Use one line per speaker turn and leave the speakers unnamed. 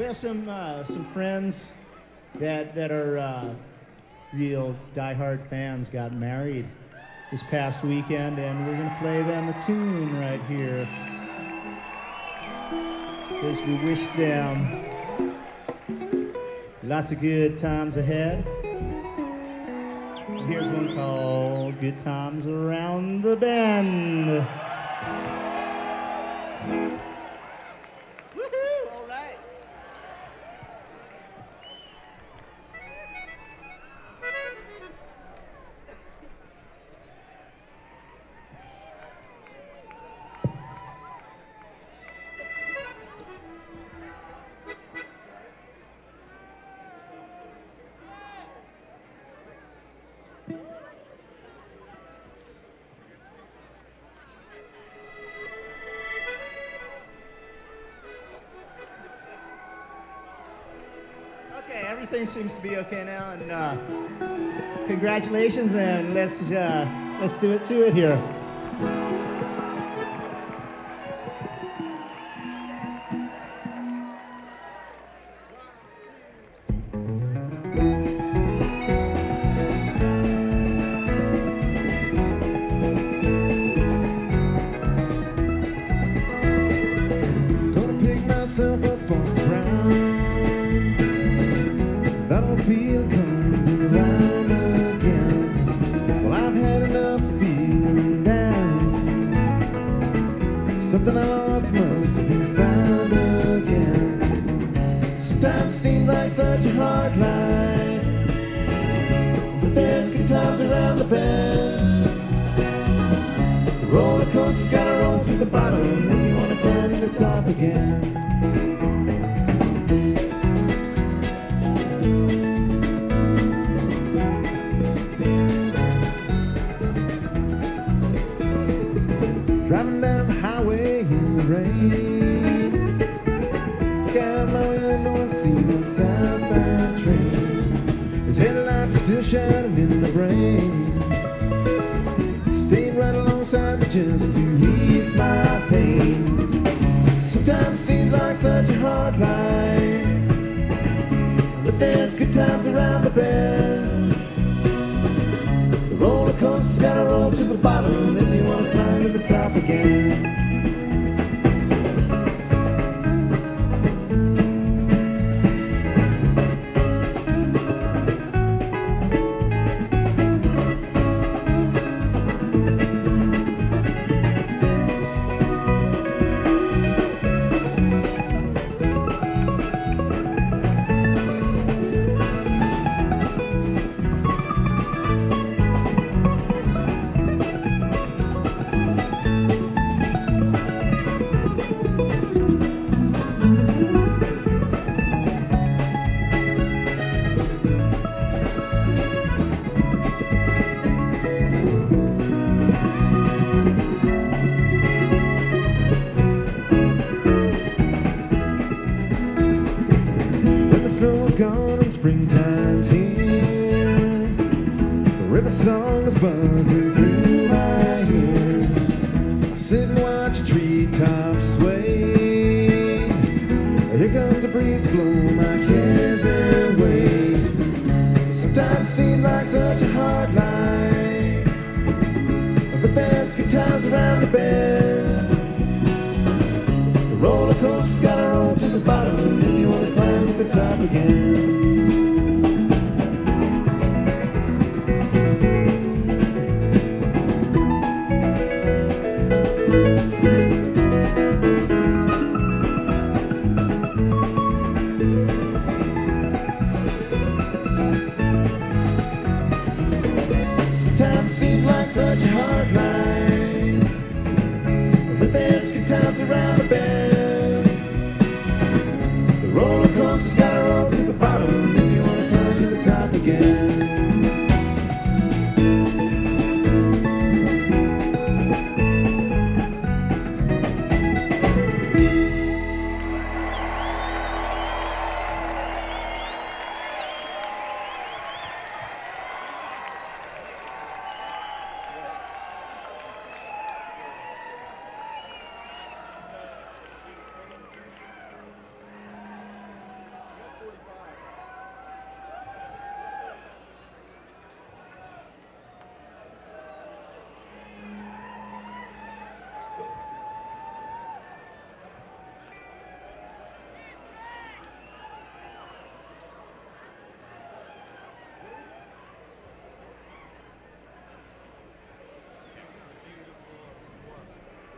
have some friends that are real diehard fans got married this past weekend, and we're gonna play them a tune right here because we wish them lots of good times ahead. Here's one called Good Times Around the Bend. Woohoo! All right. Okay, everything seems to be okay now, and congratulations, and let's do it to it here.
Gonna pick myself up off the ground. I don't feel comes around again. Well, I've had enough feeling down. Something I lost must be found again. Sometimes it seems like such a hard life, but there's good times around the bend. The roller coaster's gotta roll to the bottom if you wanna climb to the top again. Driving down the highway in the rain, look out my window and see that southbound train. His headlights still shining in the rain. Stayed right alongside me just to ease my pain. Sometimes it seems like such a hard life, but there's good times around the bend. The roller coaster's gotta roll to the bottom if you wanna climb to the top again. Gone and springtime's here. The river song is buzzing through my ears. I sit and watch the treetops sway. Here comes a breeze to blow my cares away. Sometimes it seems like such a hard life, but there's good times around the bend. The roller coaster's gotta roll to the bottom if you wanna climb to the top again. Sometimes it seems like such a hard life,